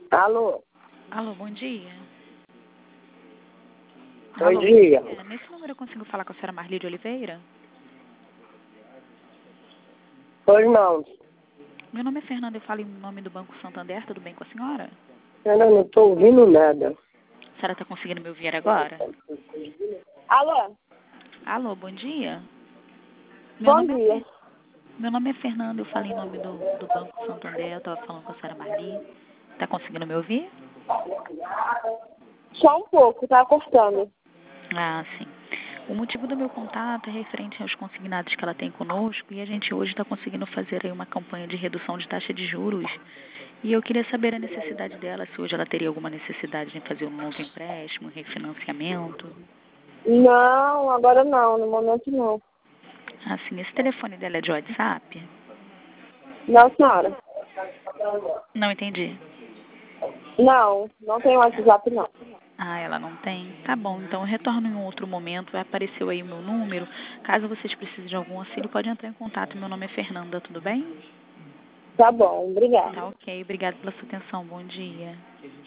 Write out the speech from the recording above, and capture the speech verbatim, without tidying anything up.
Alô? Alô, bom dia. Bom Alô, dia. é, nesse número eu consigo falar com a senhora Marli de Oliveira? Pois não. Meu nome é Fernanda, eu falo em nome do Banco Santander, tudo bem com a senhora? Eu não estou ouvindo nada. A senhora está conseguindo me ouvir agora? Alô? Alô, bom dia. Meu Bom nome é dia. Fer... Meu nome é Fernanda, eu falo em nome do, do Banco Santander, eu estava falando com a senhora Marli. Está conseguindo me ouvir? Só um pouco, tá cortando. Ah, sim. O motivo do meu contato é referente aos consignados que ela tem conosco e a gente hoje está conseguindo fazer aí uma campanha de redução de taxa de juros. E eu queria saber a necessidade dela, se hoje ela teria alguma necessidade de fazer um novo empréstimo, um refinanciamento. Não, agora não, no momento não. Ah, sim. Esse telefone dela é de WhatsApp? Não, senhora. Não entendi. Não, não tem WhatsApp não. Ah, ela não tem? Tá bom, então eu retorno em um outro momento, apareceu aí o meu número. Caso vocês precisem de algum auxílio, pode entrar em contato. Meu nome é Fernanda, tudo bem? Tá bom, obrigada. Tá ok, obrigada pela sua atenção, bom dia.